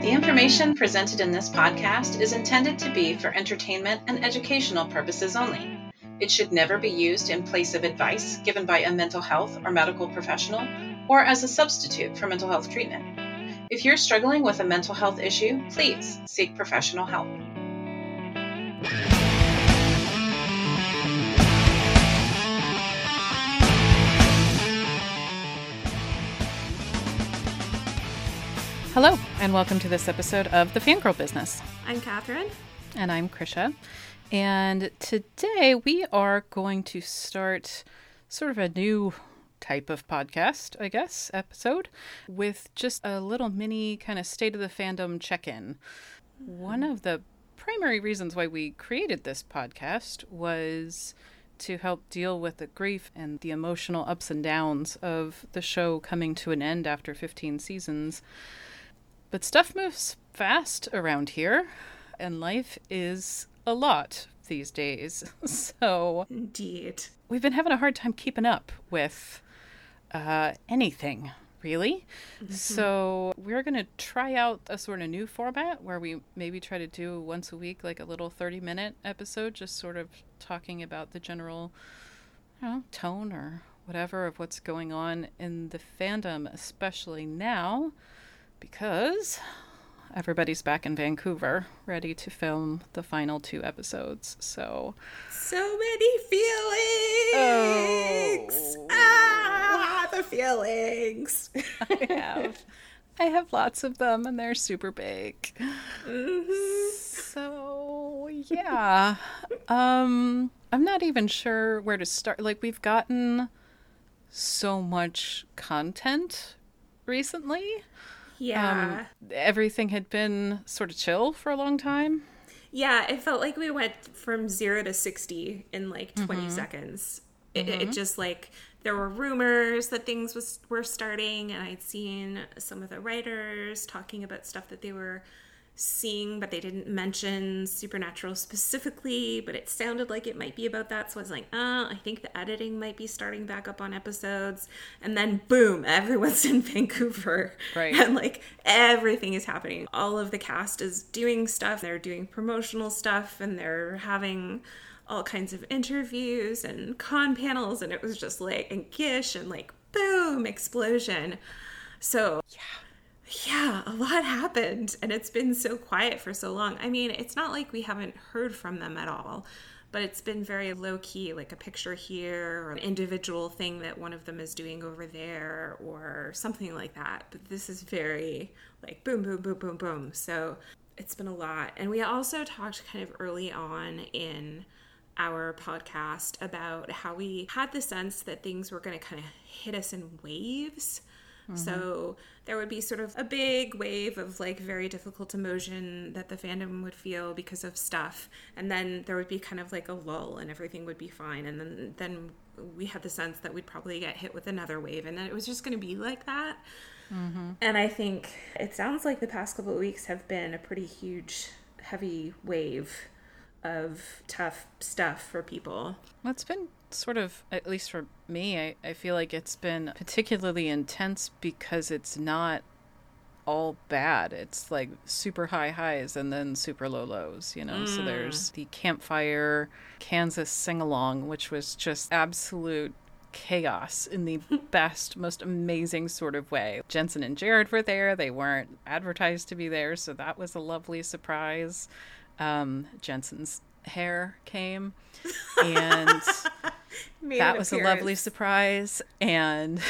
The information presented in this podcast is intended to be for entertainment and educational purposes only. It should never be used in place of advice given by a mental health or medical professional or as a substitute for mental health treatment. If you're struggling with a mental health issue, please seek professional help. Hello, and welcome to this episode of The Fangirl Business. I'm Catherine. And I'm Krisha. And today we are going to start sort of a new type of podcast, I guess, episode, with just a little mini kind of state of the fandom check-in. One of the primary reasons why we created this podcast was to help deal with the grief and the emotional ups and downs of the show coming to an end after 15 seasons. But stuff moves fast around here, and life is a lot these days. So, indeed, we've been having a hard time keeping up with anything, really. Mm-hmm. So we're going to try out a sort of new format where we maybe try to do once a week, like a little 30-minute episode, just sort of talking about the general, tone or whatever of what's going on in the fandom, especially now, because everybody's back in Vancouver, ready to film the final 2 episodes. So many feelings. The feelings. I have lots of them, and they're super big. Mm-hmm. So yeah, I'm not even sure where to start. Like, we've gotten so much content recently. Yeah. Everything had been sort of chill for a long time. Yeah, it felt like we went from 0 to 60 in like 20 seconds. It just like, there were rumors that things were starting, and I'd seen some of the writers talking about stuff that they were seeing, but they didn't mention Supernatural specifically, but it sounded like it might be about that. So I was like, I think the editing might be starting back up on episodes. And then boom, everyone's in Vancouver. Right. And like everything is happening. All of the cast is doing stuff. They're doing promotional stuff, and they're having all kinds of interviews and con panels. And it was just like, and Gish, and like boom, explosion. So yeah, a lot happened, and it's been so quiet for so long. I mean, it's not like we haven't heard from them at all, but it's been very low-key, like a picture here or an individual thing that one of them is doing over there or something like that. But this is very like boom, boom, boom, boom, boom. So it's been a lot. And we also talked kind of early on in our podcast about how we had the sense that things were going to kind of hit us in waves. So there would be sort of a big wave of like very difficult emotion that the fandom would feel because of stuff. And then there would be kind of like a lull, and everything would be fine. And then we had the sense that we'd probably get hit with another wave, and that it was just going to be like that. Mm-hmm. And I think it sounds like the past couple of weeks have been a pretty huge, heavy wave of tough stuff for people. Well, it's been sort of, at least for me, I feel like it's been particularly intense because it's not all bad. It's like super high highs and then super low lows, So there's the Campfire Kansas sing-along, which was just absolute chaos in the best, most amazing sort of way. Jensen and Jared were there. They weren't advertised to be there, so that was a lovely surprise. Jensen's hair came, and that was a lovely surprise, and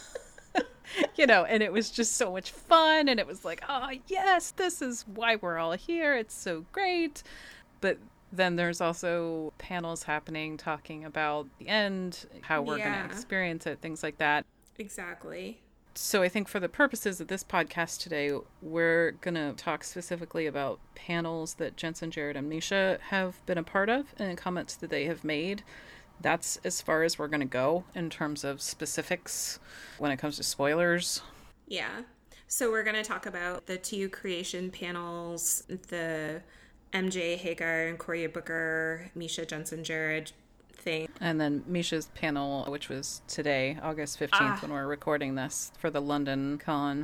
and it was just so much fun, and it was like, oh yes, this is why we're all here, it's so great. But then there's also panels happening talking about the end, how we're going to experience it, things like that. Exactly. So I think for the purposes of this podcast today, we're going to talk specifically about panels that Jensen, Jared, and Misha have been a part of and comments that they have made. That's as far as we're going to go in terms of specifics when it comes to spoilers. Yeah. So we're going to talk about the 2 creation panels, the MJ Hagar and Coria Booker, Misha, Jensen, Jared thing. And then Misha's panel, which was today, August 15th, when we're recording this for the London Con.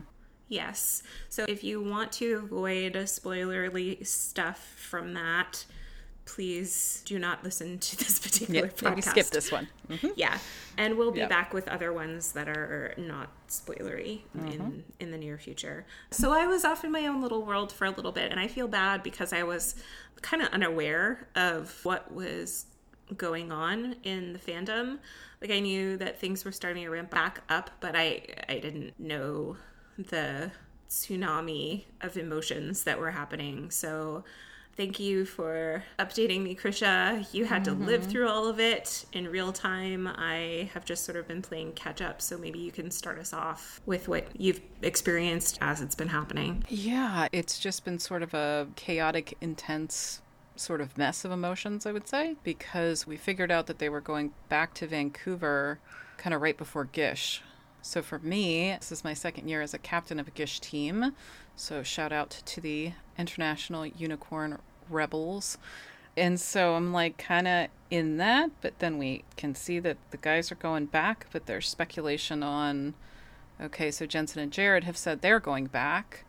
Yes. So if you want to avoid spoilerly stuff from that, please do not listen to this particular podcast. Maybe skip this one. Mm-hmm. Yeah. And we'll be back with other ones that are not spoilery in the near future. So I was off in my own little world for a little bit, and I feel bad because I was kind of unaware of what was going on in the fandom. Like, I knew that things were starting to ramp back up, but I didn't know the tsunami of emotions that were happening. So thank you for updating me, Krisha. You had to live through all of it in real time. I have just sort of been playing catch up, so maybe you can start us off with what you've experienced as it's been happening. Yeah, it's just been sort of a chaotic, intense sort of mess of emotions, I would say, because we figured out that they were going back to Vancouver kind of right before Gish. So for me, this is my second year as a captain of a Gish team. So shout out to the International Unicorn Rebels. And so I'm like kind of in that, but then we can see that the guys are going back, but there's speculation on, okay, so Jensen and Jared have said they're going back.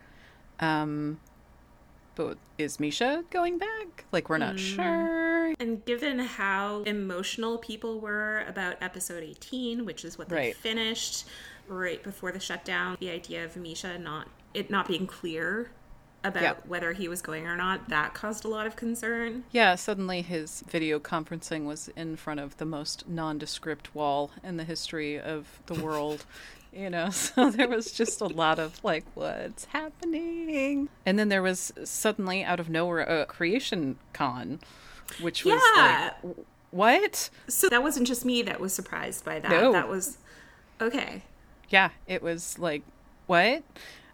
But is Misha going back? Like, we're not sure. And given how emotional people were about episode 18, which is what they finished right before the shutdown, the idea of Misha not being clear about whether he was going or not, that caused a lot of concern. Yeah, suddenly his video conferencing was in front of the most nondescript wall in the history of the world. You know, so there was just a lot of like, what's happening? And then there was suddenly out of nowhere a Creation Con, which was like, what? So that wasn't just me that was surprised by that. No. That was, okay. Yeah, it was like, what?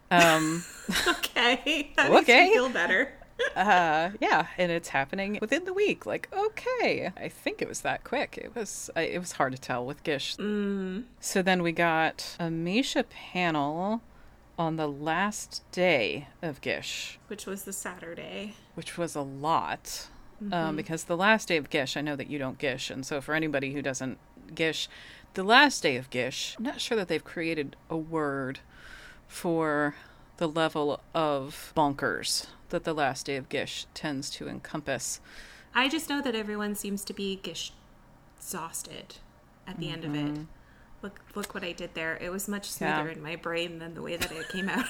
Okay. That makes me feel better. Yeah, and it's happening within the week. Like, okay, I think it was that quick. It was hard to tell with Gish. So then we got a Misha panel on the last day of Gish, which was the Saturday, which was a lot. Because the last day of Gish, I know that you don't Gish, and so for anybody who doesn't Gish, the last day of Gish, I'm not sure that they've created a word for the level of bonkers that the last day of Gish tends to encompass. I just know that everyone seems to be Gish exhausted at the end of it. Look what I did there. It was much smoother in my brain than the way that it came out.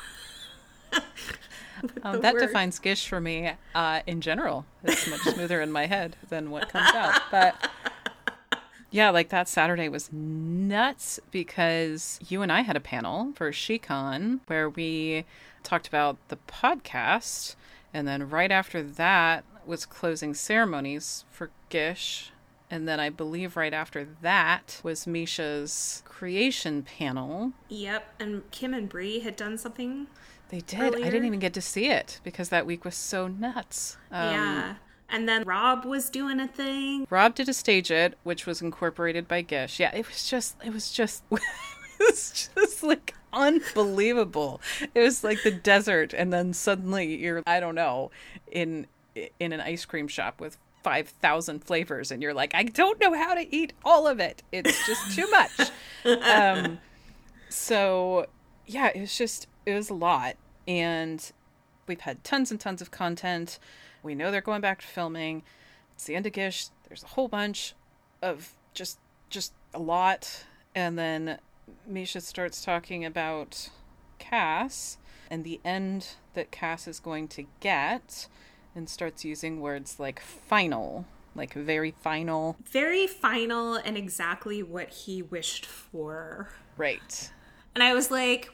That defines Gish for me in general. It's much smoother in my head than what comes out. But yeah, like that Saturday was nuts because you and I had a panel for SheCon where we talked about the podcast, and then right after that was closing ceremonies for Gish, and then I believe right after that was Misha's creation panel. Yep, and Kim and Bree had done something. They did. Earlier. I didn't even get to see it because that week was so nuts. Yeah. And then Rob was doing a thing. Rob did a stage it, which was incorporated by Gish. Yeah, it was just like unbelievable. It was like the desert, and then suddenly you're, I don't know, in an ice cream shop with 5,000 flavors, and you're like, I don't know how to eat all of it. It's just too much. So yeah, it was a lot, and we've had tons and tons of content. We know they're going back to filming. It's the end of Gish. There's a whole bunch of just a lot. And then Misha starts talking about Cass and the end that Cass is going to get, and starts using words like final, like very final. Very final, and exactly what he wished for. Right. And I was like,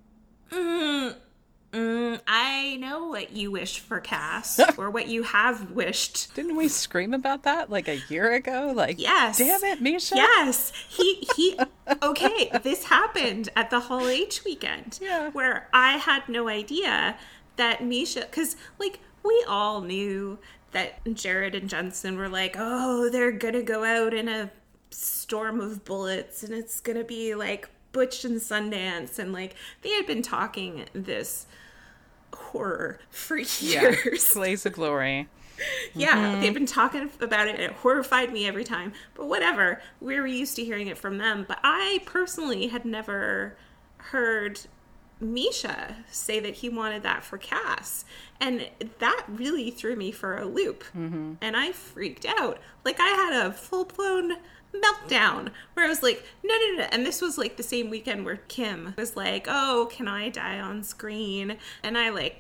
I know what you wished for, Cass, or what you have wished. Didn't we scream about that like a year ago? Like, yes. Damn it, Misha. Yes. He okay, this happened at the Hall H weekend. Yeah. Where I had no idea that Misha, because, like, we all knew that Jared and Jensen were like, oh, they're going to go out in a storm of bullets, and it's going to be, like, Butch and Sundance, and, like, they had been talking this horror for years. Yeah. Blaze of Glory. Yeah, they've been talking about it, and it horrified me every time. But whatever, we were used to hearing it from them. But I personally had never heard Misha say that he wanted that for Cass. And that really threw me for a loop. And I freaked out. Like, I had a full-blown meltdown where I was like, no. And this was like the same weekend where Kim was like, oh, can I die on screen? And I like,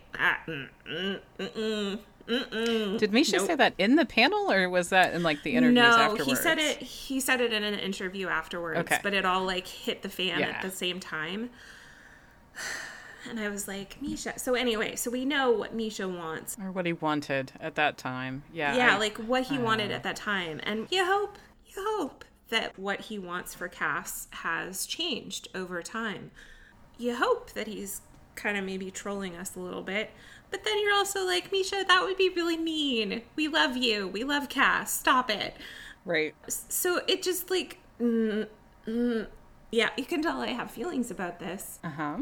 Did Misha say that in the panel, or was that in like the interviews afterwards? No, he said it in an interview afterwards, Okay. but it all like hit the fan at the same time. And I was like, Misha. So anyway, so we know what Misha wants. Or what he wanted at that time. Yeah. Yeah, like what he wanted at that time. And you hope that what he wants for Cass has changed over time. You hope that he's kind of maybe trolling us a little bit. But then you're also like, Misha, that would be really mean. We love you. We love Cass. Stop it. Right. So it just like, yeah, you can tell I have feelings about this. Uh-huh.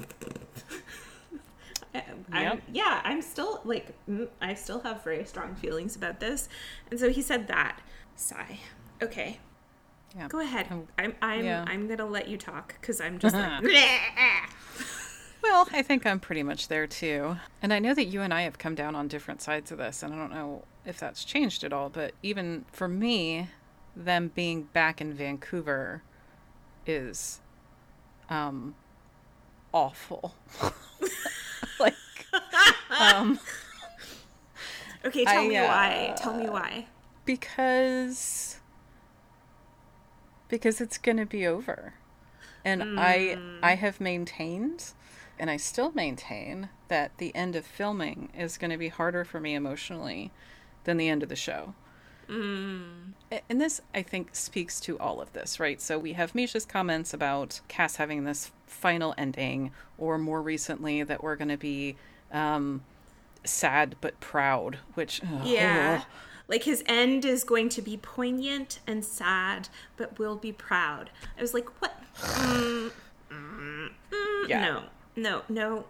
I'm still like, I still have very strong feelings about this. And so he said that. Sigh. Okay. Yeah. Go ahead. I'm gonna let you talk because I'm just like. Well, I think I'm pretty much there too. And I know that you and I have come down on different sides of this, and I don't know if that's changed at all, but even for me, them being back in Vancouver is awful. Like okay, tell me why. Tell me why. Because it's going to be over. And I have maintained, and I still maintain, that the end of filming is going to be harder for me emotionally than the end of the show. And this, I think, speaks to all of this, right? So we have Misha's comments about Cass having this final ending, or more recently that we're going to be sad but proud, which... Yeah. Like, his end is going to be poignant and sad, but we'll be proud. I was like, what? Yeah. No.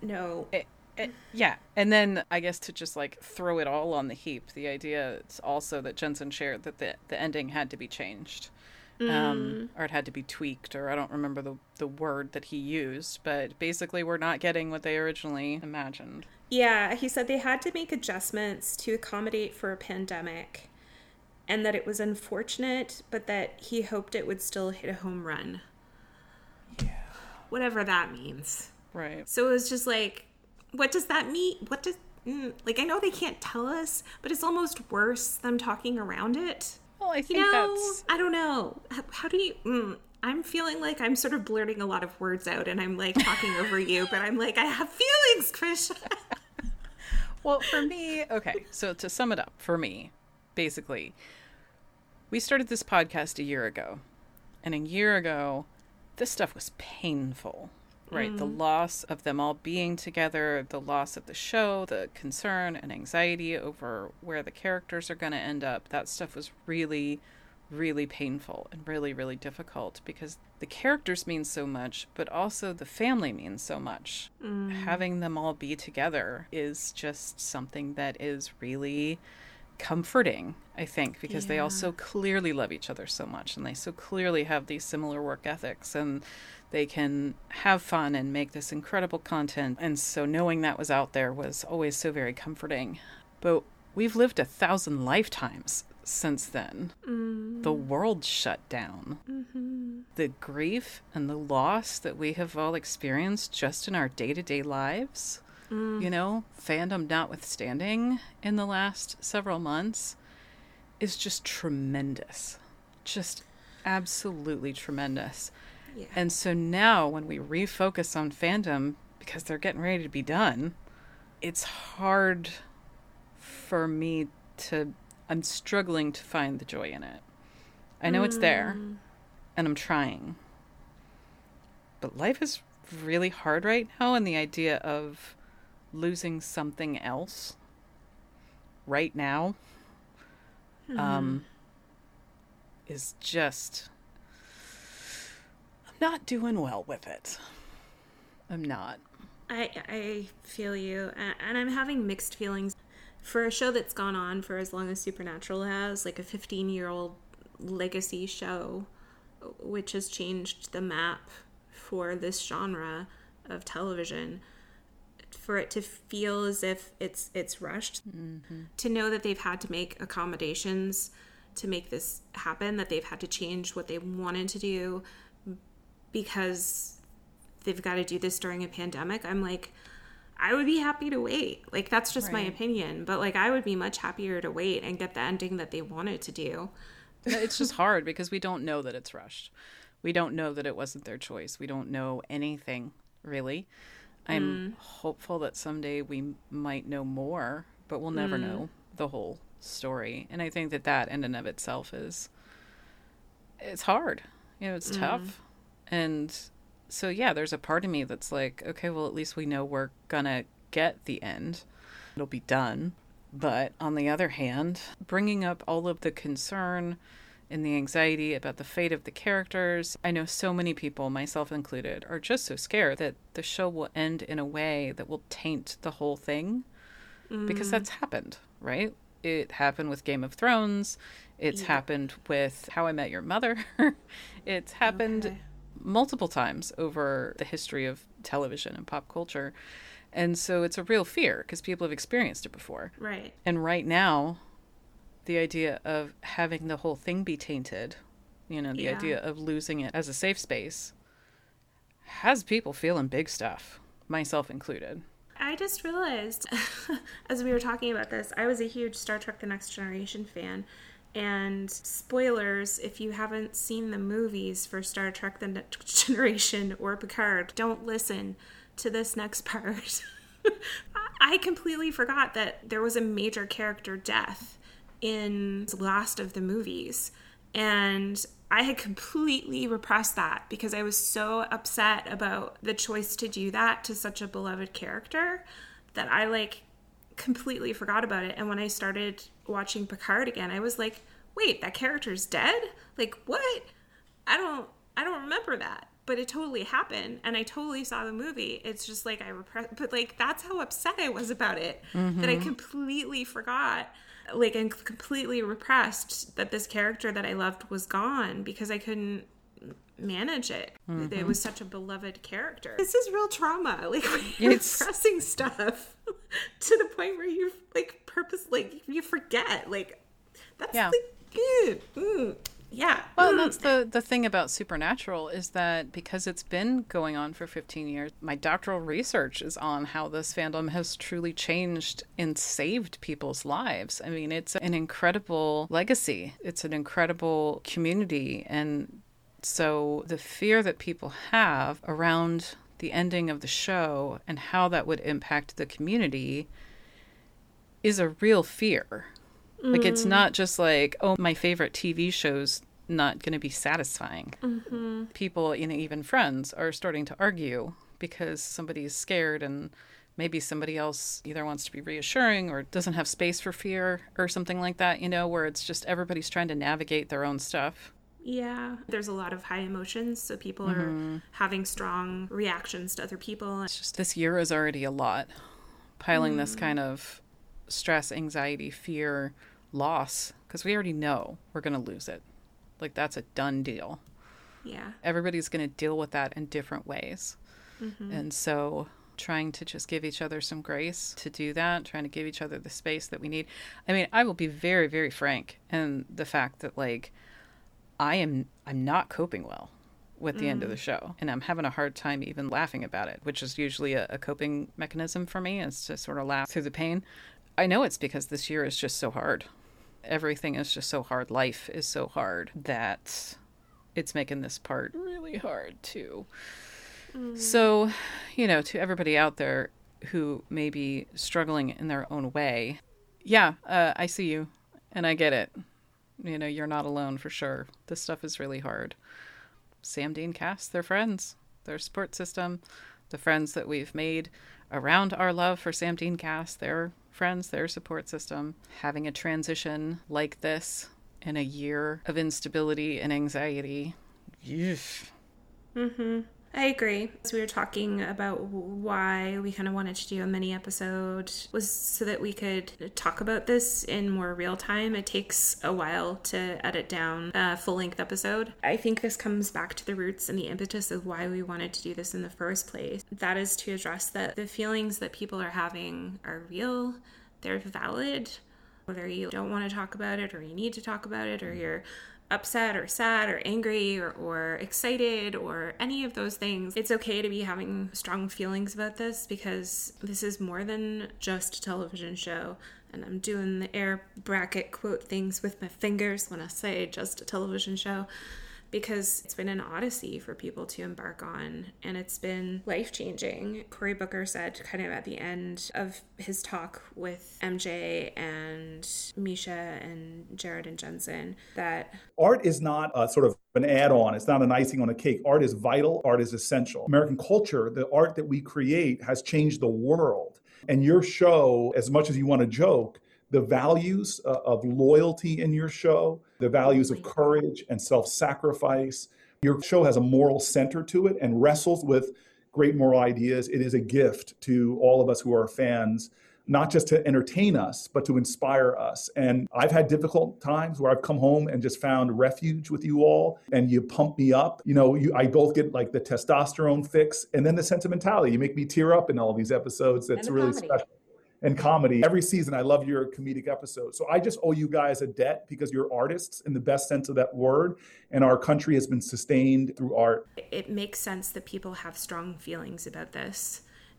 Yeah. And then I guess to just like throw it all on the heap, the idea is also that Jensen shared that the ending had to be changed. Or it had to be tweaked, or I don't remember the word that he used, but basically we're not getting what they originally imagined. Yeah, he said they had to make adjustments to accommodate for a pandemic, and that it was unfortunate, but that he hoped it would still hit a home run. Yeah. Whatever that means. Right. So it was just like, what does that mean? What does... like, I know they can't tell us, but it's almost worse them talking around it. Well, I think that's... I don't know. How do you... I'm feeling like I'm sort of blurting a lot of words out, and I'm like talking over you, but I'm like, I have feelings, Krish. Well, for me, okay, so to sum it up, for me, basically, we started this podcast a year ago, and a year ago, this stuff was painful, right? The loss of them all being together, the loss of the show, the concern and anxiety over where the characters are going to end up, that stuff was really, really painful and really, really difficult because the characters mean so much, but also the family means so much. Having them all be together is just something that is really comforting, I think, because they all so clearly love each other so much, and they so clearly have these similar work ethics, and they can have fun and make this incredible content. And so knowing that was out there was always so very comforting. But we've lived 1,000 lifetimes since then. The world shut down. The grief and the loss that we have all experienced just in our day-to-day lives, you know, fandom notwithstanding, in the last several months, is just tremendous. Just absolutely tremendous. Yeah. And so now when we refocus on fandom, because they're getting ready to be done, it's hard for me to... I'm struggling to find the joy in it. I know it's there, and I'm trying. But life is really hard right now, and the idea of losing something else right now is just... I'm not doing well with it. I'm not. I feel you, and I'm having mixed feelings. For a show that's gone on for as long as Supernatural has, like a 15-year-old legacy show, which has changed the map for this genre, of television, for it to feel as if it's rushed, to know that they've had to make accommodations to make this happen, that they've had to change what they wanted to do because they've got to do this during a pandemic. I'm like, I would be happy to wait. Like, that's just my opinion, but like, I would be much happier to wait and get the ending that they wanted to do. It's just hard because we don't know that it's rushed. We don't know that it wasn't their choice. We don't know anything, really. I'm hopeful that someday we might know more, but we'll never know the whole story. And I think that in and of itself it's hard. You know, it's tough. And so, yeah, there's a part of me that's like, okay, well, at least we know we're gonna get the end. It'll be done. But on the other hand, bringing up all of the concern and the anxiety about the fate of the characters. I know so many people, myself included, are just so scared that the show will end in a way that will taint the whole thing. Because that's happened, right? It happened with Game of Thrones. It's happened with How I Met Your Mother. It's happened multiple times over the history of television and pop culture. And so it's a real fear because people have experienced it before. Right. And right now, the idea of having the whole thing be tainted, you know, the idea of losing it as a safe space has people feeling big stuff, myself included. I just realized, as we were talking about this, I was a huge Star Trek The Next Generation fan. And spoilers, if you haven't seen the movies for Star Trek The Next Generation or Picard, don't listen to this next part. I completely forgot that there was a major character death in the last of the movies. And I had completely repressed that because I was so upset about the choice to do that to such a beloved character that I like completely forgot about it. And when I started watching Picard again, I was like, wait, that character's dead? Like, what? I don't remember that. But it totally happened, and I totally saw the movie. It's just like I repressed, but like that's how upset I was about it, that I completely forgot, like, and completely repressed that this character that I loved was gone because I couldn't manage it. It was such a beloved character. This is real trauma. Like, you're repressing stuff to the point where you like you forget. Like, that's yeah. Well, that's the thing about Supernatural is that because it's been going on for 15 years, my doctoral research is on how this fandom has truly changed and saved people's lives. I mean, it's an incredible legacy. It's an incredible community. And so the fear that people have around the ending of the show and how that would impact the community is a real fear. Like, it's not just like, oh, my favorite TV show's not going to be satisfying. People, you know, even friends are starting to argue because somebody's scared and maybe somebody else either wants to be reassuring or doesn't have space for fear or something like that, you know, where it's just everybody's trying to navigate their own stuff. Yeah. There's a lot of high emotions, so people are having strong reactions to other people. It's just this year is already a lot. Piling this kind of stress, anxiety, fear, loss, because we already know we're going to lose it. Like, that's a done deal. Yeah. Everybody's going to deal with that in different ways. And so trying to just give each other some grace to do that, trying to give each other the space that we need. I mean, I will be very, very frank in the fact that, like, I'm not coping well with the end of the show, and I'm having a hard time even laughing about it, which is usually a coping mechanism for me, is to sort of laugh through the pain. I know it's because this year is just so hard. Everything is just so hard. Life is so hard that it's making this part really hard too. So, you know, to everybody out there who may be struggling in their own way, I see you and I get it. You know, you're not alone for sure. This stuff is really hard. Sam Dean cast, their friends, their support system, the friends that we've made around our love for Sam Dean cast, their friends, their support system. Having a transition like this in a year of instability and anxiety. I agree. As we were talking about why we kind of wanted to do a mini episode was so that we could talk about this in more real time. It takes a while to edit down a full-length episode. I think this comes back to the roots and the impetus of why we wanted to do this in the first place. That is to address that the feelings that people are having are real, they're valid. Whether you don't want to talk about it or you need to talk about it or you're upset or sad or angry or excited or any of those things, it's okay to be having strong feelings about this, because this is more than just a television show. And I'm doing the air bracket quote things with my fingers when I say just a television show, because it's been an odyssey for people to embark on, and it's been life-changing. Cory Booker said kind of at the end of his talk with MJ and Misha and Jared and Jensen that art is not a sort of an add-on. It's not an icing on a cake. Art is vital. Art is essential. American culture, the art that we create, has changed the world. And your show, as much as you want to joke, the values of loyalty in your show, the values of courage and self-sacrifice. Your show has a moral center to it and wrestles with great moral ideas. It is a gift to all of us who are fans, not just to entertain us, but to inspire us. And I've had difficult times where I've come home and just found refuge with you all, and you pump me up. You know, I both get like the testosterone fix and then the sentimentality. You make me tear up in all these episodes. That's really comedy. special. And comedy. Every season, I love your comedic episodes. So I just owe you guys a debt, because you're artists in the best sense of that word. And our country has been sustained through art. it makes sense that people have strong feelings about this.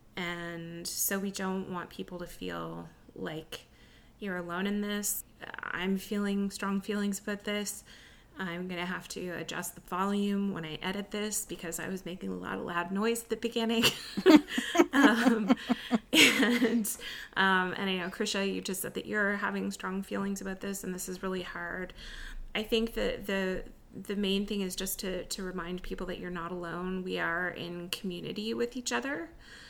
And so we don't want people to feel like you're alone in this. I'm feeling strong feelings about this. I'm going to have to adjust the volume when I edit this because I was making a lot of loud noise at the beginning. And I know, Krisha, you just said that you're having strong feelings about this, and this is really hard. I think that the main thing is just to remind people that you're not alone. We are in community with each other.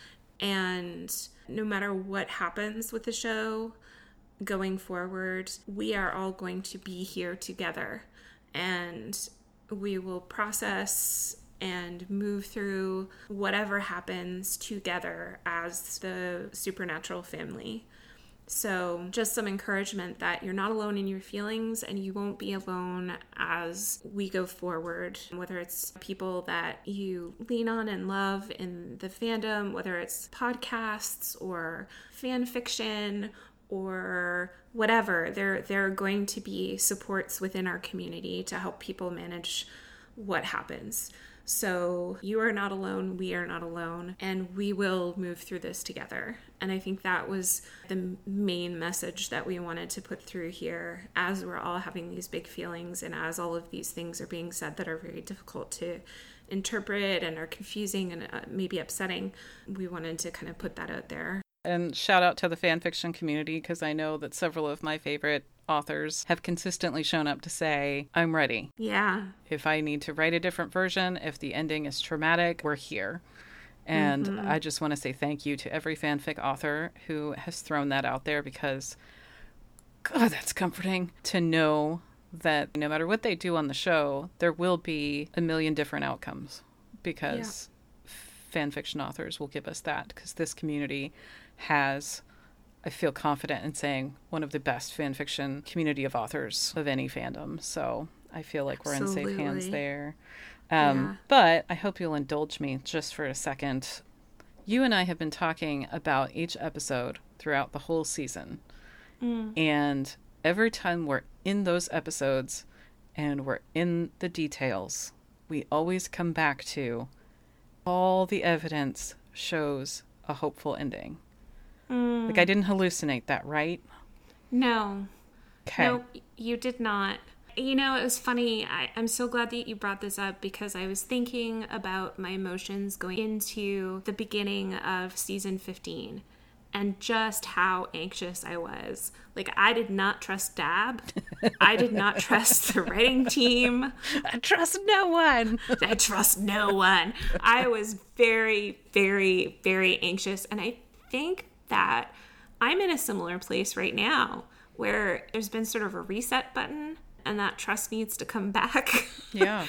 And no matter what happens with the show going forward, we are all going to be here together. And we will process and move through whatever happens together as the Supernatural family. So just some encouragement that you're not alone in your feelings, and you won't be alone as we go forward, whether it's people that you lean on and love in the fandom, whether it's podcasts or fan fiction or whatever. There are going to be supports within our community to help people manage what happens. So you are not alone, we are not alone, and we will move through this together. And I think that was the main message that we wanted to put through here as we're all having these big feelings, and as all of these things are being said that are very difficult to interpret and are confusing and maybe upsetting. We wanted to kind of put that out there. And shout out to the fan fiction community, because I know that several of my favorite authors have consistently shown up to say, I'm ready. Yeah. If I need to write a different version, if the ending is traumatic, we're here. And I just want to say thank you to every fanfic author who has thrown that out there, because, God, that's comforting to know that no matter what they do on the show, there will be a million different outcomes, because fan fiction authors will give us that, because this community has, I feel confident in saying, one of the best fan fiction community of authors of any fandom. So I feel like we're in safe hands there. But I hope you'll indulge me just for a second. You and I have been talking about each episode throughout the whole season. And every time we're in those episodes and we're in the details, we always come back to all the evidence shows a hopeful ending. Like, I didn't hallucinate that, right? No. Okay. No, you did not. You know, it was funny. I'm so glad that you brought this up, because I was thinking about my emotions going into the beginning of season 15 and just how anxious I was. Like, I did not trust Dab. I did not trust the writing team. I trust no one. I trust no one. I was very, very, very anxious. And I think that I'm in a similar place right now, where there's been sort of a reset button, and that trust needs to come back. Yeah.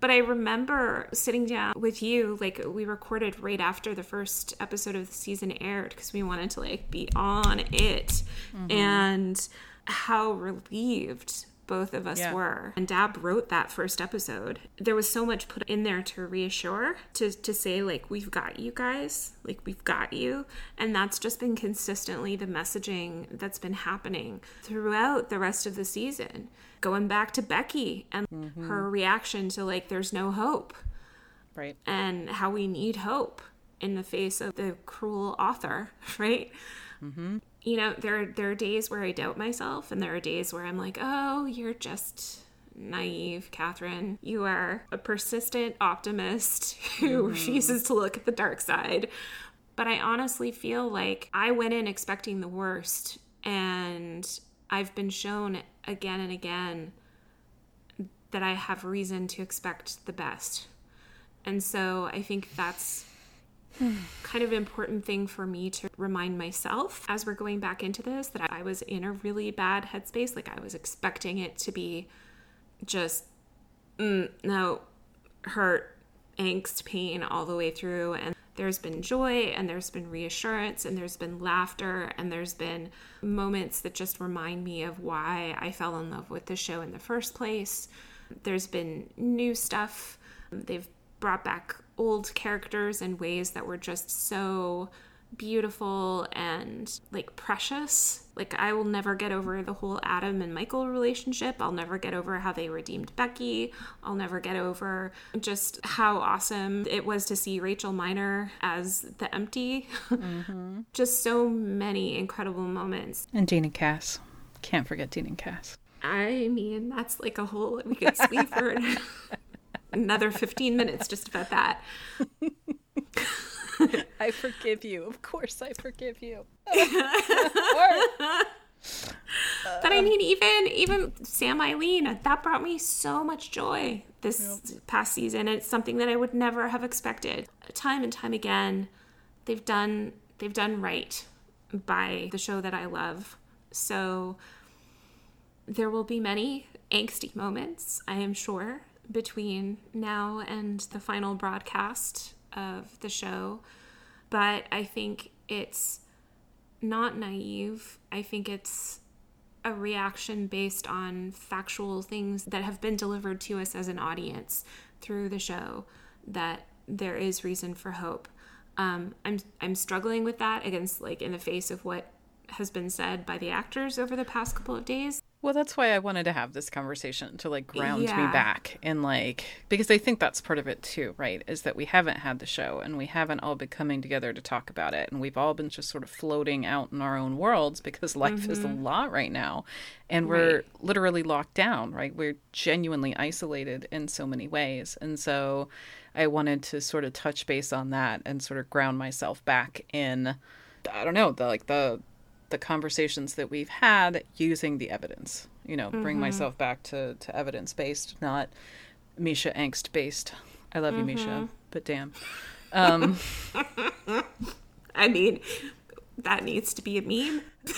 But I remember sitting down with you, like we recorded right after the first episode of the season aired because we wanted to like be on it, and how relieved both of us were. And Dab wrote that first episode. There was so much put in there to reassure, to say like, we've got you guys, like we've got you. And that's just been consistently the messaging that's been happening throughout the rest of the season. Going back to Becky and her reaction to like, there's no hope. Right. And how we need hope in the face of the cruel author, right? You know, there are days where I doubt myself, and there are days where I'm like, oh, you're just naive, Catherine. You are a persistent optimist who refuses to look at the dark side. But I honestly feel like I went in expecting the worst, and I've been shown again and again that I have reason to expect the best. And so I think that's kind of important thing for me to remind myself as we're going back into this, that I was in a really bad headspace. Like I was expecting it to be just no hurt, angst, pain all the way through. And there's been joy, and there's been reassurance, and there's been laughter, and there's been moments that just remind me of why I fell in love with the show in the first place. There's been new stuff. They've brought back old characters in ways that were just so beautiful and like precious. Like I will never get over the whole Adam and Michael relationship. I'll never get over how they redeemed Becky. I'll never get over just how awesome it was to see Rachel Miner as the Empty. Just so many incredible moments. And Dean and Cass. Can't forget Dean and Cass. I mean, that's like a whole, we could speak for another 15 minutes just about that. I forgive you. Of course I forgive you. But I mean, even Sam Eileen, that brought me so much joy this past season. It's something that I would never have expected. Time and time again, they've done right by the show that I love. So there will be many angsty moments, I am sure, between now and the final broadcast of the show. But I think it's not naive. I think it's a reaction based on factual things that have been delivered to us as an audience through the show, that there is reason for hope. I'm struggling with that against, like, in the face of what has been said by the actors over the past couple of days. Well, that's why I wanted to have this conversation, to like ground me back, and like, because I think that's part of it too, right? Is that we haven't had the show, and we haven't all been coming together to talk about it, and we've all been just sort of floating out in our own worlds because life is a lot right now, and we're literally locked down, right? We're genuinely isolated in so many ways, and so I wanted to sort of touch base on that and sort of ground myself back in, I don't know, the conversations that we've had using the evidence, you know, bring myself back to evidence-based, not Misha angst-based. I love you, Misha, but damn. I mean, that needs to be a meme.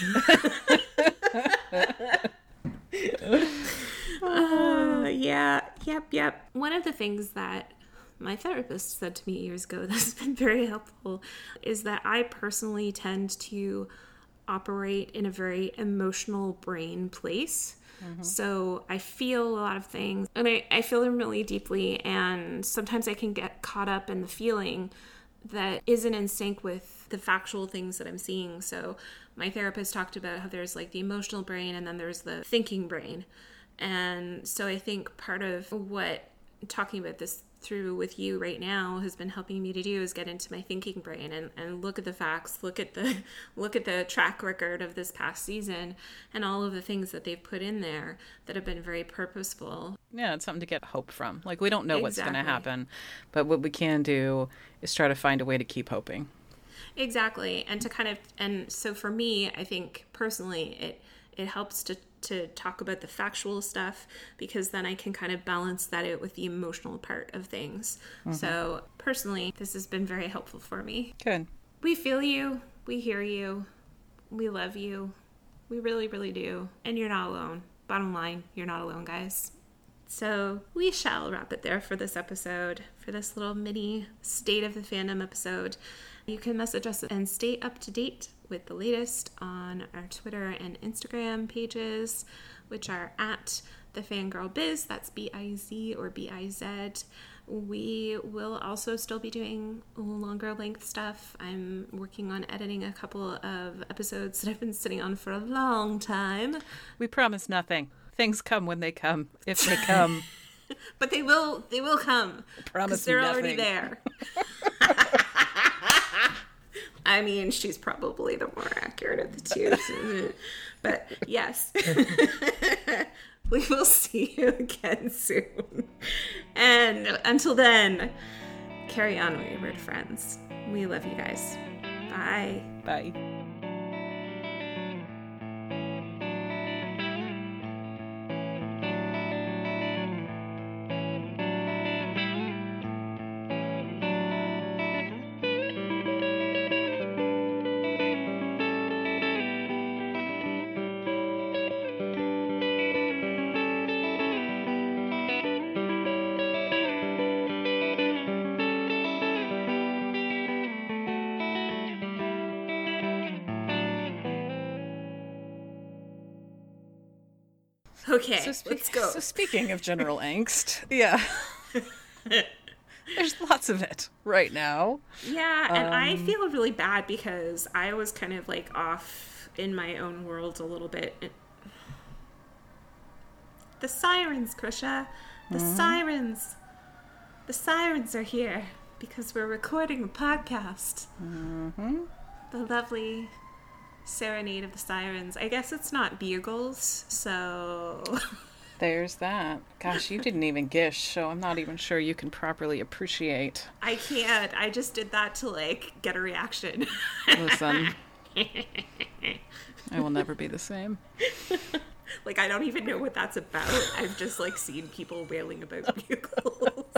Yep. One of the things that my therapist said to me years ago that's been very helpful is that I personally tend to operate in a very emotional brain place. So I feel a lot of things, and I feel them really deeply, and sometimes I can get caught up in the feeling that isn't in sync with the factual things that I'm seeing. So my therapist talked about how there's like the emotional brain, and then there's the thinking brain. And so I think part of what talking about this through with you right now has been helping me to do is get into my thinking brain and look at the facts, look at the track record of this past season and all of the things that they've put in there that have been very purposeful. Yeah, it's something to get hope from. Like, we don't know what's going to happen, but what we can do is try to find a way to keep hoping. Exactly. And to kind of, and so for me, I think personally it helps to talk about the factual stuff, because then I can kind of balance that out with the emotional part of things. So personally, this has been very helpful for me. Good. We feel you. We hear you. We love you. We really, really do. And you're not alone. Bottom line, you're not alone, guys. So we shall wrap it there for this episode, for this little mini State of the Fandom episode. You can message us and stay up to date with the latest on our Twitter and Instagram pages, which are at the Fangirl Biz. That's B-I-Z or B-I-Z. We will also still be doing longer length stuff. I'm working on editing a couple of episodes that I've been sitting on for a long time. We promise nothing. Things come when they come, if they come. But they will come. Promise they're nothing. already there. I mean, she's probably the more accurate of the two. But yes. We will see you again soon. And until then, carry on, wayward friends. We love you guys. Bye. Bye. Okay, let's go. So speaking of general angst, yeah. There's lots of it right now. Yeah, and I feel really bad because I was kind of like off in my own world a little bit. The sirens, Krisha. The sirens. The sirens are here because we're recording a podcast. Mm-hmm. The lovely Serenade of the Sirens. I guess it's not bugles, so... There's that. Gosh, you didn't even gish, so I'm not even sure you can properly appreciate. I can't. I just did that to, like, get a reaction. Listen. I will never be the same. Like, I don't even know what that's about. I've just, like, seen people wailing about bugles.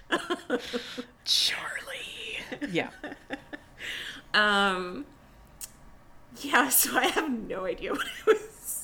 Charlie. Yeah. Yeah, so I have no idea what I was